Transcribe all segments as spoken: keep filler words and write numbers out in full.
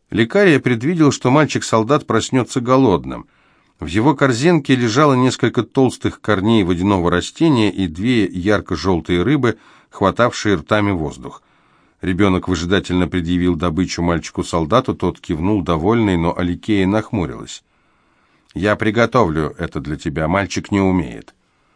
Лекария предвидел, что мальчик-солдат проснется голодным. В его корзинке лежало несколько толстых корней водяного растения и две ярко-желтые рыбы, хватавшие ртами воздух. Ребенок выжидательно предъявил добычу мальчику-солдату, тот кивнул довольный, но Аликея нахмурилась. «Я приготовлю это для тебя, мальчик не умеет».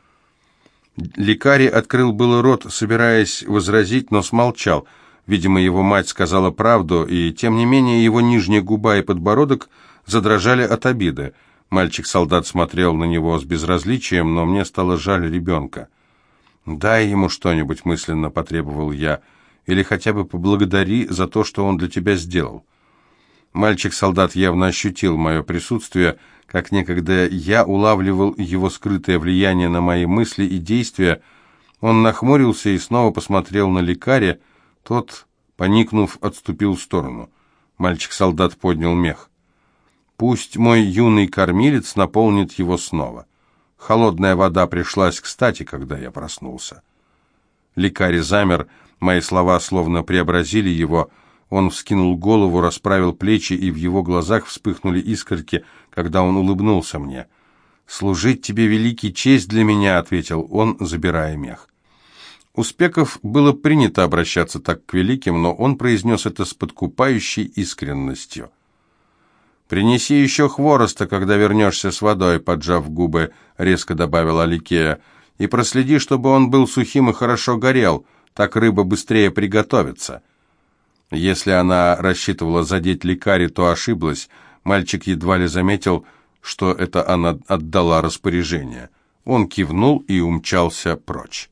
Лекарий открыл было рот, собираясь возразить, но смолчал. Видимо, его мать сказала правду, и тем не менее его нижняя губа и подбородок задрожали от обиды. Мальчик-солдат смотрел на него с безразличием, но мне стало жаль ребенка. «Дай ему что-нибудь», — мысленно потребовал я, — «или хотя бы поблагодари за то, что он для тебя сделал». Мальчик-солдат явно ощутил мое присутствие, как некогда я улавливал его скрытое влияние на мои мысли и действия. Он нахмурился и снова посмотрел на лекаря. Тот, поникнув, отступил в сторону. Мальчик-солдат поднял мех. «Пусть мой юный кормилец наполнит его снова. Холодная вода пришлась кстати, когда я проснулся». Лекарь замер, мои слова словно преобразили его. Он вскинул голову, расправил плечи, и в его глазах вспыхнули искорки, когда он улыбнулся мне. «Служить тебе, великий, честь для меня», — ответил он, забирая мех. У спеков было принято обращаться так к великим, но он произнес это с подкупающей искренностью. «Принеси еще хвороста, когда вернешься с водой», — поджав губы, резко добавила Аликея, «и проследи, чтобы он был сухим и хорошо горел, так рыба быстрее приготовится». Если она рассчитывала задеть лекаря, то ошиблась. Мальчик едва ли заметил, что это она отдала распоряжение. Он кивнул и умчался прочь.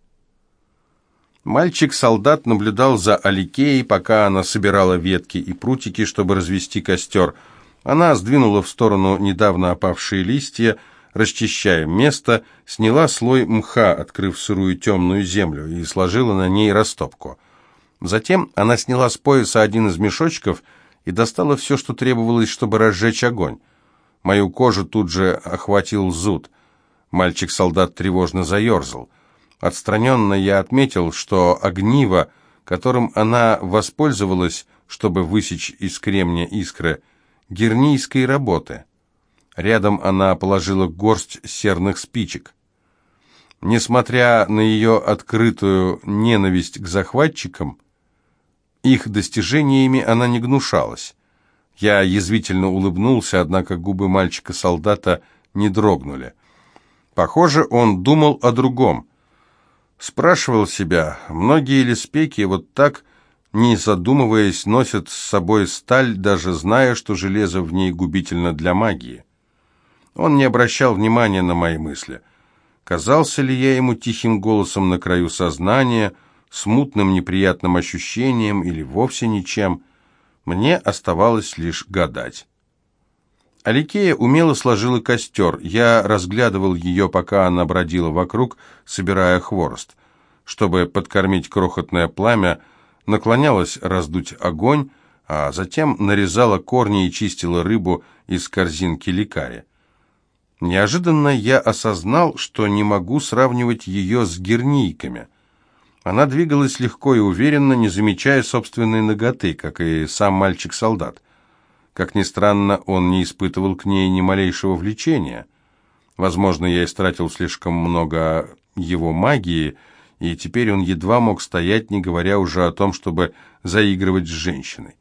Мальчик-солдат наблюдал за Аликеей, пока она собирала ветки и прутики, чтобы развести костер. Она сдвинула в сторону недавно опавшие листья, расчищая место, сняла слой мха, открыв сырую темную землю, и сложила на ней растопку. Затем она сняла с пояса один из мешочков и достала все, что требовалось, чтобы разжечь огонь. Мою кожу тут же охватил зуд. Мальчик-солдат тревожно заерзал. Отстраненно я отметил, что огниво, которым она воспользовалась, чтобы высечь из кремня искры, гирнийской работы. Рядом она положила горсть серных спичек. Несмотря на ее открытую ненависть к захватчикам, их достижениями она не гнушалась. Я язвительно улыбнулся, однако губы мальчика-солдата не дрогнули. Похоже, он думал о другом. Спрашивал себя, многие ли спеки вот так, не задумываясь, носят с собой сталь, даже зная, что железо в ней губительно для магии. Он не обращал внимания на мои мысли. Казался ли я ему тихим голосом на краю сознания, смутным неприятным ощущением или вовсе ничем? Мне оставалось лишь гадать. Аликея умело сложила костер. Я разглядывал ее, пока она бродила вокруг, собирая хворост. Чтобы подкормить крохотное пламя, наклонялась раздуть огонь, а затем нарезала корни и чистила рыбу из корзинки лекаря. Неожиданно я осознал, что не могу сравнивать ее с гирнийками. Она двигалась легко и уверенно, не замечая собственной наготы, как и сам мальчик-солдат. Как ни странно, он не испытывал к ней ни малейшего влечения. Возможно, я истратил слишком много его магии, и теперь он едва мог стоять, не говоря уже о том, чтобы заигрывать с женщиной.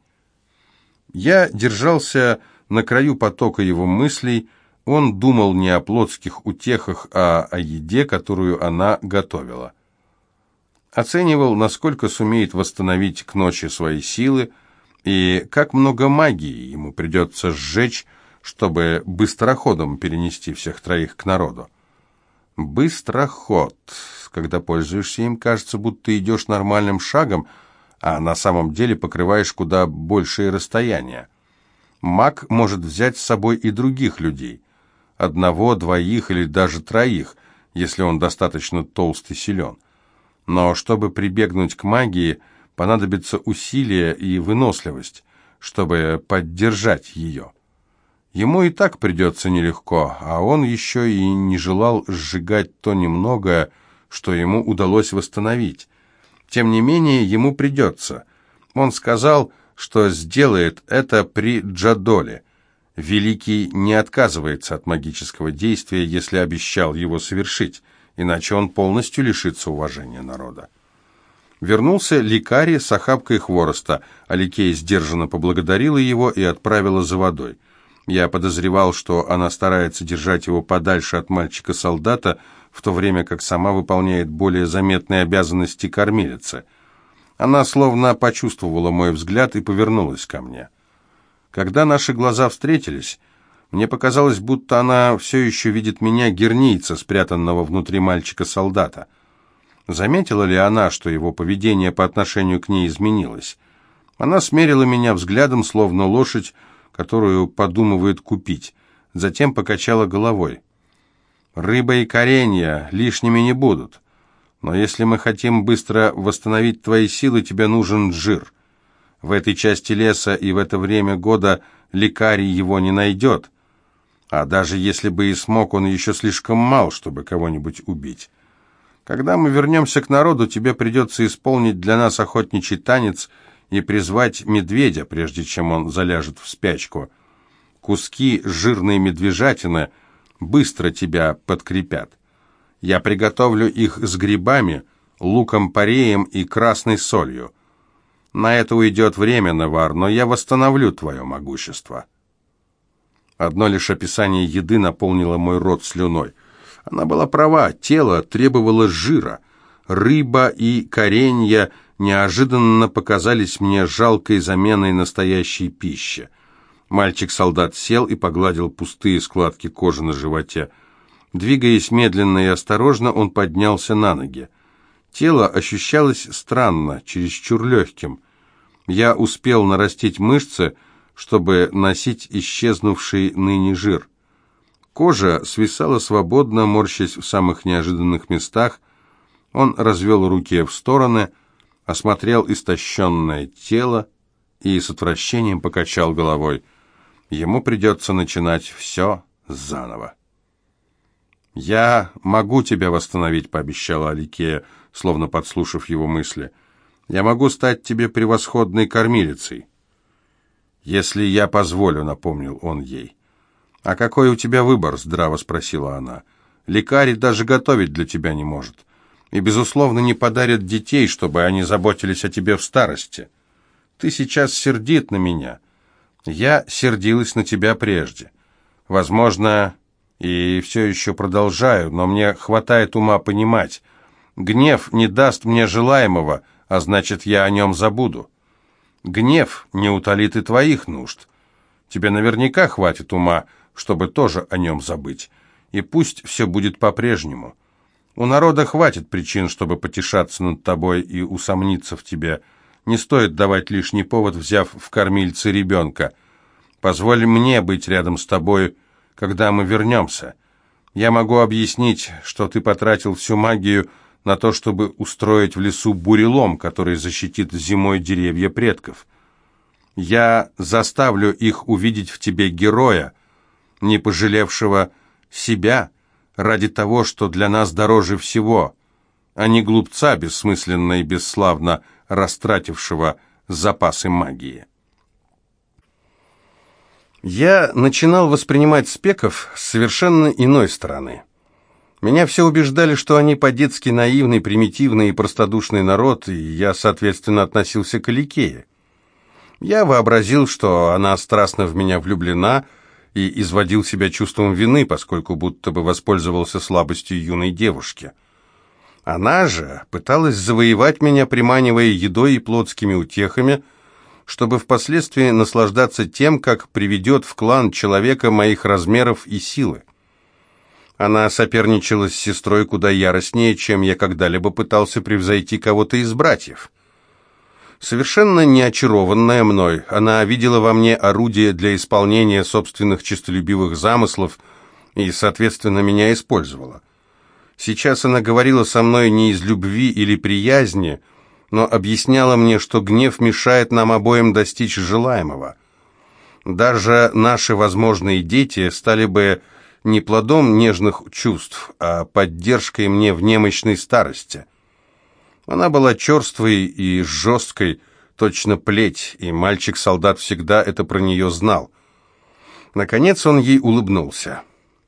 Я держался на краю потока его мыслей. Он думал не о плотских утехах, а о еде, которую она готовила. Оценивал, насколько сумеет восстановить к ночи свои силы, и как много магии ему придется сжечь, чтобы быстроходом перенести всех троих к народу. Быстроход. Когда пользуешься им, кажется, будто идешь нормальным шагом, а на самом деле покрываешь куда большее расстояние. Маг может взять с собой и других людей. Одного, двоих или даже троих, если он достаточно толст и силен. Но чтобы прибегнуть к магии, понадобится усилие и выносливость, чтобы поддержать ее. Ему и так придется нелегко, а он еще и не желал сжигать то немногое, что ему удалось восстановить. Тем не менее, ему придется. Он сказал, что сделает это при Джадоле. Великий не отказывается от магического действия, если обещал его совершить, иначе он полностью лишится уважения народа. Вернулся лекарь с охапкой хвороста. Аликея сдержанно поблагодарила его и отправила за водой. Я подозревал, что она старается держать его подальше от мальчика-солдата, в то время как сама выполняет более заметные обязанности кормилицы. Она словно почувствовала мой взгляд и повернулась ко мне. Когда наши глаза встретились, мне показалось, будто она все еще видит меня, гернийца, спрятанного внутри мальчика-солдата. Заметила ли она, что его поведение по отношению к ней изменилось? Она смерила меня взглядом, словно лошадь, которую подумывает купить, затем покачала головой. «Рыба и коренья лишними не будут, но если мы хотим быстро восстановить твои силы, тебе нужен жир. В этой части леса и в это время года лекарь его не найдет, а даже если бы и смог, он еще слишком мал, чтобы кого-нибудь убить. Когда мы вернемся к народу, тебе придется исполнить для нас охотничий танец и призвать медведя, прежде чем он заляжет в спячку. Куски жирной медвежатины быстро тебя подкрепят. Я приготовлю их с грибами, луком-пореем и красной солью. На это уйдет время, Навар, но я восстановлю твое могущество». Одно лишь описание еды наполнило мой рот слюной. Она была права, тело требовало жира. Рыба и коренья неожиданно показались мне жалкой заменой настоящей пищи. Мальчик-солдат сел и погладил пустые складки кожи на животе. Двигаясь медленно и осторожно, он поднялся на ноги. Тело ощущалось странно, чересчур легким. Я успел нарастить мышцы, чтобы носить исчезнувший ныне жир. Кожа свисала свободно, морщась в самых неожиданных местах. Он развел руки в стороны, осмотрел истощенное тело и с отвращением покачал головой. Ему придется начинать все заново. «Я могу тебя восстановить», — пообещала Аликея, словно подслушав его мысли. «Я могу стать тебе превосходной кормилицей». «Если я позволю», — напомнил он ей. «А какой у тебя выбор?» — здраво спросила она. «Лекарь даже готовить для тебя не может. И, безусловно, не подарит детей, чтобы они заботились о тебе в старости. Ты сейчас сердит на меня. Я сердилась на тебя прежде. Возможно, и все еще продолжаю, но мне хватает ума понимать. Гнев не даст мне желаемого, а значит, я о нем забуду. Гнев не утолит и твоих нужд. Тебе наверняка хватит ума, чтобы тоже о нем забыть. И пусть все будет по-прежнему. У народа хватит причин, чтобы потешаться над тобой и усомниться в тебе. Не стоит давать лишний повод, взяв в кормильце ребенка. Позволь мне быть рядом с тобой, когда мы вернемся. Я могу объяснить, что ты потратил всю магию на то, чтобы устроить в лесу бурелом, который защитит зимой деревья предков. Я заставлю их увидеть в тебе героя, не пожалевшего себя ради того, что для нас дороже всего, а не глупца, бессмысленно и бесславно растратившего запасы магии. Я начинал воспринимать спеков с совершенно иной стороны. Меня все убеждали, что они по-детски наивный, примитивный и простодушный народ, и я, соответственно, относился к Аликее. Я вообразил, что она страстно в меня влюблена, и изводил себя чувством вины, поскольку будто бы воспользовался слабостью юной девушки. Она же пыталась завоевать меня, приманивая едой и плотскими утехами, чтобы впоследствии наслаждаться тем, как приведет в клан человека моих размеров и силы. Она соперничала с сестрой куда яростнее, чем я когда-либо пытался превзойти кого-то из братьев. Совершенно не очарованная мной, она видела во мне орудие для исполнения собственных честолюбивых замыслов и, соответственно, меня использовала. Сейчас она говорила со мной не из любви или приязни, но объясняла мне, что гнев мешает нам обоим достичь желаемого. Даже наши возможные дети стали бы не плодом нежных чувств, а поддержкой мне в немощной старости. Она была черствой и жесткой, точно плеть, и мальчик-солдат всегда это про нее знал. Наконец он ей улыбнулся.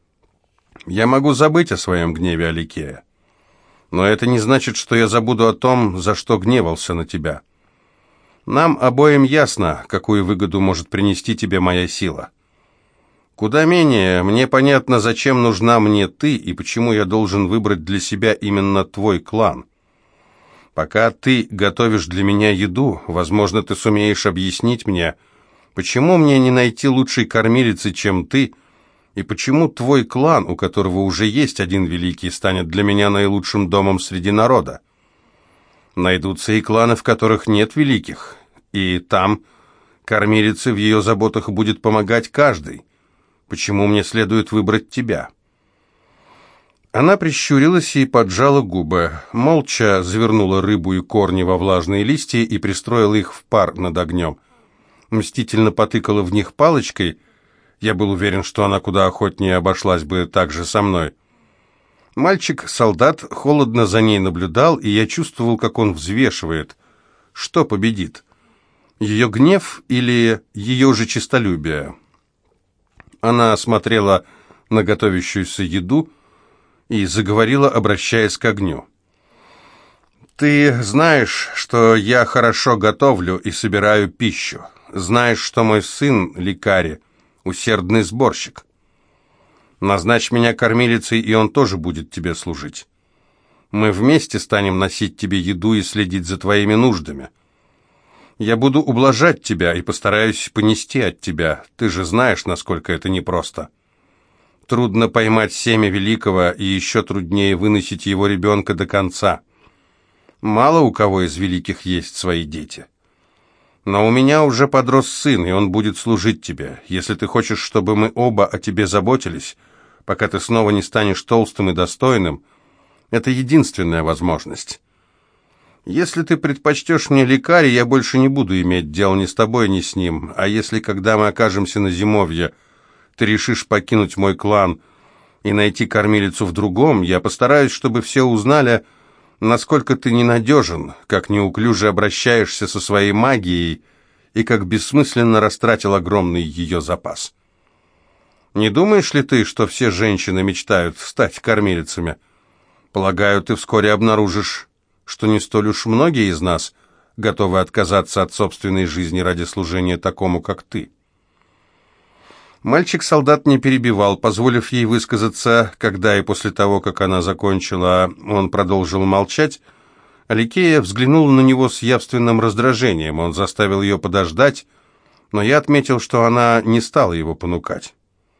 «Я могу забыть о своем гневе, Аликея, но это не значит, что я забуду о том, за что гневался на тебя. Нам обоим ясно, какую выгоду может принести тебе моя сила. Куда менее мне понятно, зачем нужна мне ты и почему я должен выбрать для себя именно твой клан. Пока ты готовишь для меня еду, возможно, ты сумеешь объяснить мне, почему мне не найти лучшей кормилицы, чем ты, и почему твой клан, у которого уже есть один великий, станет для меня наилучшим домом среди народа. Найдутся и кланы, в которых нет великих, и там кормилице в ее заботах будет помогать каждый. Почему мне следует выбрать тебя?» Она прищурилась и поджала губы, молча завернула рыбу и корни во влажные листья и пристроила их в пар над огнем. Мстительно потыкала в них палочкой. Я был уверен, что она куда охотнее обошлась бы так же со мной. Мальчик-солдат холодно за ней наблюдал, и я чувствовал, как он взвешивает, что победит, ее гнев или ее же честолюбие. Она смотрела на готовящуюся еду и заговорила, обращаясь к огню. «Ты знаешь, что я хорошо готовлю и собираю пищу. Знаешь, что мой сын, лекарь, усердный сборщик. Назначь меня кормилицей, и он тоже будет тебе служить. Мы вместе станем носить тебе еду и следить за твоими нуждами. Я буду ублажать тебя и постараюсь понести от тебя. Ты же знаешь, насколько это непросто. Трудно поймать семя великого, и еще труднее выносить его ребенка до конца. Мало у кого из великих есть свои дети. Но у меня уже подрос сын, и он будет служить тебе. Если ты хочешь, чтобы мы оба о тебе заботились, пока ты снова не станешь толстым и достойным, это единственная возможность. Если ты предпочтешь мне лекаря, я больше не буду иметь дел ни с тобой, ни с ним. А если, когда мы окажемся на зимовье, ты решишь покинуть мой клан и найти кормилицу в другом, я постараюсь, чтобы все узнали, насколько ты ненадежен, как неуклюже обращаешься со своей магией и как бессмысленно растратил огромный ее запас. Не думаешь ли ты, что все женщины мечтают стать кормилицами? Полагаю, ты вскоре обнаружишь, что не столь уж многие из нас готовы отказаться от собственной жизни ради служения такому, как ты». Мальчик-солдат не перебивал, позволив ей высказаться. Когда и после того, как она закончила, он продолжил молчать, Аликея взглянула на него с явственным раздражением. Он заставил ее подождать, но я отметил, что она не стала его понукать.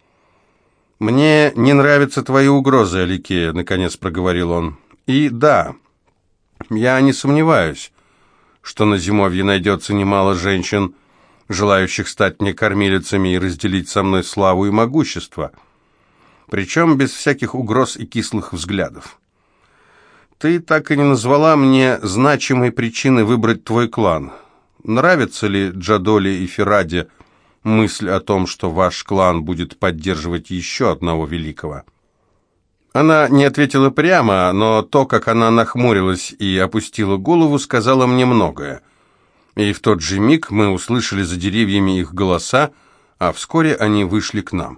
«Мне не нравятся твои угрозы, Аликея», — наконец проговорил он. «И да, я не сомневаюсь, что на зимовье найдется немало женщин, желающих стать мне кормилицами и разделить со мной славу и могущество, причем без всяких угроз и кислых взглядов. Ты так и не назвала мне значимой причины выбрать твой клан. Нравится ли Джадоле и Фераде мысль о том, что ваш клан будет поддерживать еще одного великого?» Она не ответила прямо, но то, как она нахмурилась и опустила голову, сказала мне многое. И в тот же миг мы услышали за деревьями их голоса, а вскоре они вышли к нам.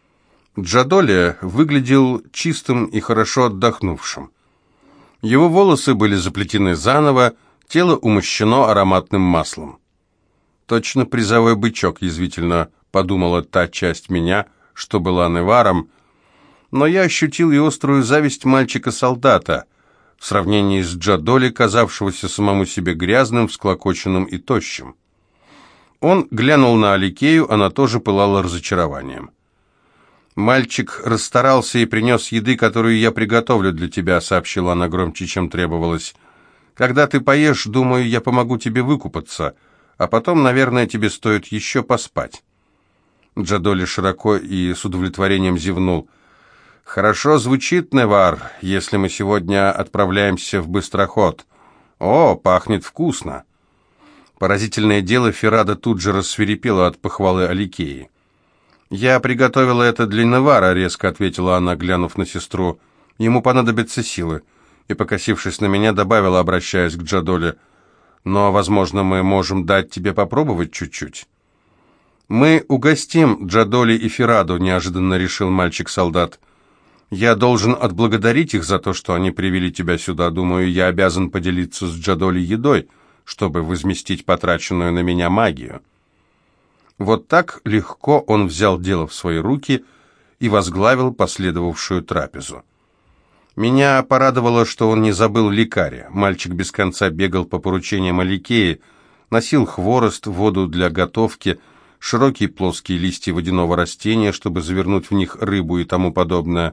Джадоле выглядел чистым и хорошо отдохнувшим. Его волосы были заплетены заново, тело умощено ароматным маслом. «Точно призовой бычок», — язвительно подумала та часть меня, что была Неваром, но я ощутил и острую зависть мальчика-солдата в сравнении с Джадоле, казавшегося самому себе грязным, всклокоченным и тощим. Он глянул на Аликею, она тоже пылала разочарованием. «Мальчик расстарался и принес еды, которую я приготовлю для тебя», — сообщила она громче, чем требовалось. «Когда ты поешь, думаю, я помогу тебе выкупаться, а потом, наверное, тебе стоит еще поспать». Джадоле широко и с удовлетворением зевнул. «Хорошо звучит, Невар, если мы сегодня отправляемся в быстроход. О, пахнет вкусно!» Поразительное дело, Ферада тут же рассвирепела от похвалы Аликеи. «Я приготовила это для Невара», — резко ответила она, глянув на сестру. «Ему понадобятся силы». И, покосившись на меня, добавила, обращаясь к Джадоле: но, возможно, мы можем дать тебе попробовать чуть-чуть». «Мы угостим Джадоли и Фираду», — неожиданно решил мальчик-солдат. «Я должен отблагодарить их за то, что они привели тебя сюда. Думаю, я обязан поделиться с Джадоли едой, чтобы возместить потраченную на меня магию». Вот так легко он взял дело в свои руки и возглавил последовавшую трапезу. Меня порадовало, что он не забыл лекаря. Мальчик без конца бегал по поручениям Аликеи, носил хворост, воду для готовки, широкие плоские листья водяного растения, чтобы завернуть в них рыбу и тому подобное.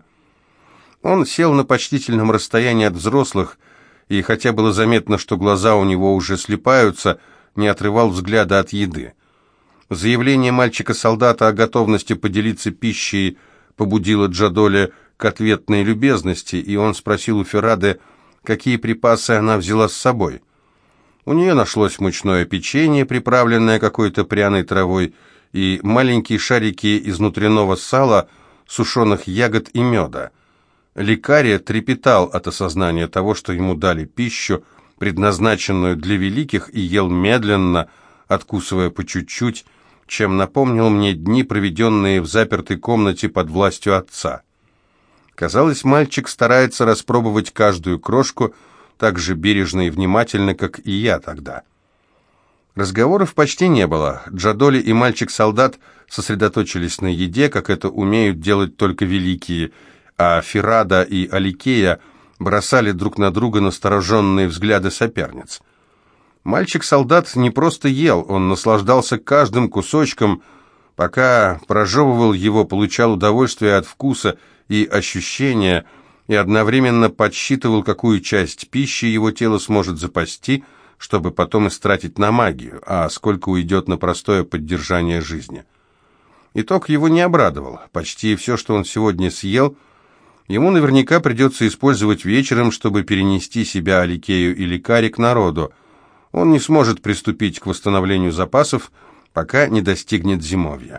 Он сел на почтительном расстоянии от взрослых, и хотя было заметно, что глаза у него уже слипаются, не отрывал взгляда от еды. Заявление мальчика-солдата о готовности поделиться пищей побудило Джадоли к ответной любезности, и он спросил у Фирады, какие припасы она взяла с собой. У нее нашлось мучное печенье, приправленное какой-то пряной травой, и маленькие шарики из внутреннего сала, сушеных ягод и меда. Лекарь трепетал от осознания того, что ему дали пищу, предназначенную для великих, и ел медленно, откусывая по чуть-чуть, чем напомнил мне дни, проведенные в запертой комнате под властью отца. Казалось, мальчик старается распробовать каждую крошку так же бережно и внимательно, как и я тогда. Разговоров почти не было. Джадоли и мальчик-солдат сосредоточились на еде, как это умеют делать только великие, а Фирада и Аликея бросали друг на друга настороженные взгляды соперниц. Мальчик-солдат не просто ел, он наслаждался каждым кусочком, пока прожевывал его, получал удовольствие от вкуса и ощущения, и одновременно подсчитывал, какую часть пищи его тело сможет запасти, чтобы потом истратить на магию, а сколько уйдет на простое поддержание жизни. Итог его не обрадовал. Почти все, что он сегодня съел, ему наверняка придется использовать вечером, чтобы перенести себя, Аликею и лекаря к народу. Он не сможет приступить к восстановлению запасов, пока не достигнет зимовья.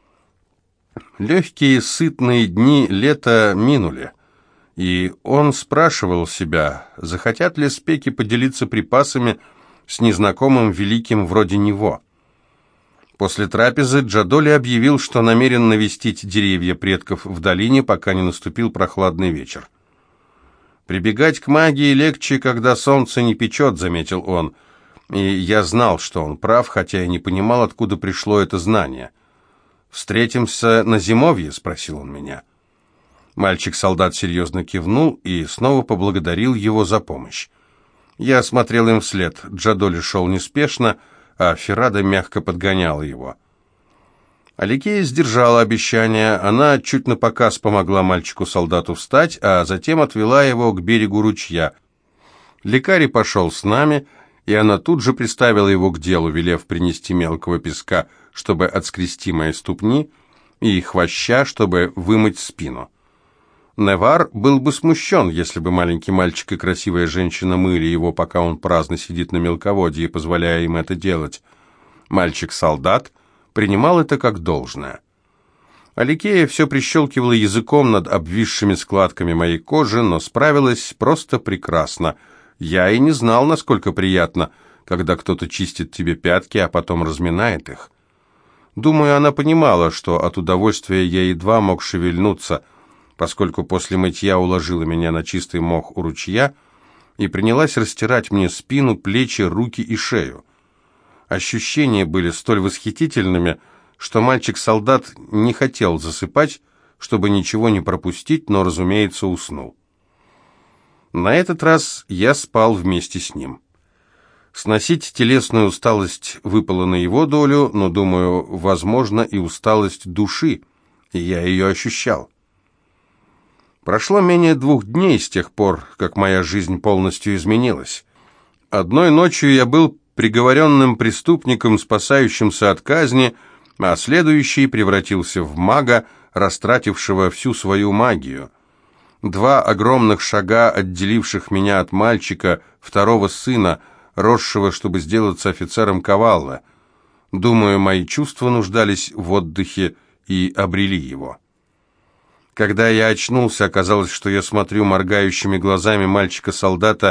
Легкие, сытные дни лета минули, и он спрашивал себя, захотят ли спеки поделиться припасами с незнакомым великим вроде него. После трапезы Джадоли объявил, что намерен навестить деревья предков в долине, пока не наступил прохладный вечер. «Прибегать к магии легче, когда солнце не печет», — заметил он, — и я знал, что он прав, хотя и не понимал, откуда пришло это знание. «Встретимся на зимовье?» — спросил он меня. Мальчик-солдат серьезно кивнул и снова поблагодарил его за помощь. Я смотрел им вслед. Джадоли шел неспешно, а Фирада мягко подгоняла его. Аликея сдержала обещание. Она чуть напоказ помогла мальчику-солдату встать, а затем отвела его к берегу ручья. Лекарь пошел с нами, и она тут же приставила его к делу, велев принести мелкого песка, чтобы отскрести мои ступни, и хвоща, чтобы вымыть спину. Невар был бы смущен, если бы маленький мальчик и красивая женщина мыли его, пока он праздно сидит на мелководье, позволяя им это делать. Мальчик-солдат принимал это как должное. Аликея все прищелкивала языком над обвисшими складками моей кожи, но справилась просто прекрасно. Я и не знал, насколько приятно, когда кто-то чистит тебе пятки, а потом разминает их. Думаю, она понимала, что от удовольствия я едва мог шевельнуться, поскольку после мытья уложила меня на чистый мох у ручья и принялась растирать мне спину, плечи, руки и шею. Ощущения были столь восхитительными, что мальчик-солдат не хотел засыпать, чтобы ничего не пропустить, но, разумеется, уснул. На этот раз я спал вместе с ним. Сносить телесную усталость выпало на его долю, но, думаю, возможно, и усталость души, и я ее ощущал. Прошло менее двух дней с тех пор, как моя жизнь полностью изменилась. Одной ночью я был приговоренным преступником, спасающимся от казни, а следующий превратился в мага, растратившего всю свою магию. Два огромных шага, отделивших меня от мальчика, второго сына, росшего, чтобы сделаться офицером кавалла. Думаю, мои чувства нуждались в отдыхе и обрели его. Когда я очнулся, оказалось, что я смотрю моргающими глазами мальчика-солдата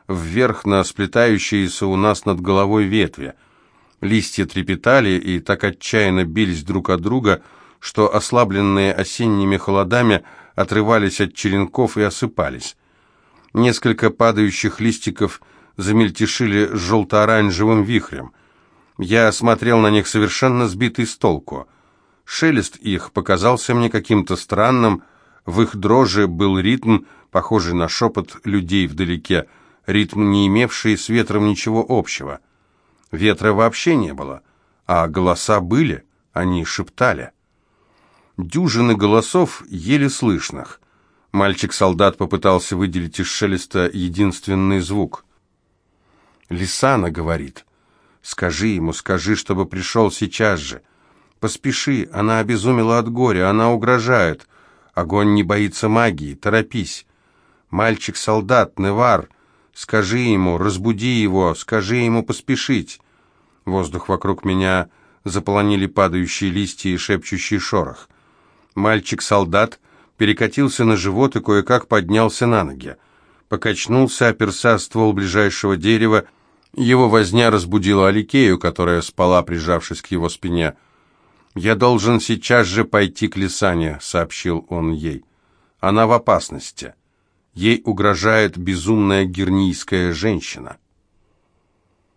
вверх на сплетающиеся у нас над головой ветви. Листья трепетали и так отчаянно бились друг от друга, что ослабленные осенними холодами отрывались от черенков и осыпались. Несколько падающих листиков замельтешили желто-оранжевым вихрем. Я смотрел на них совершенно сбитый с толку. Шелест их показался мне каким-то странным, в их дрожи был ритм, похожий на шепот людей вдалеке, ритм, не имевший с ветром ничего общего. Ветра вообще не было, а голоса были, они шептали. Дюжины голосов, еле слышных. Мальчик-солдат попытался выделить из шелеста единственный звук. «Лисана говорит, скажи ему, скажи, чтобы пришел сейчас же. Поспеши, она обезумела от горя, она угрожает. Огонь не боится магии, торопись. Мальчик-солдат, Невар, скажи ему, разбуди его, скажи ему поспешить». Воздух вокруг меня заполонили падающие листья и шепчущий шорох. Мальчик-солдат перекатился на живот и кое-как поднялся на ноги. Покачнулся, оперся ствол ближайшего дерева. Его возня разбудила Аликею, которая спала, прижавшись к его спине. «Я должен сейчас же пойти к Лисане», — сообщил он ей. «Она в опасности. Ей угрожает безумная гернийская женщина».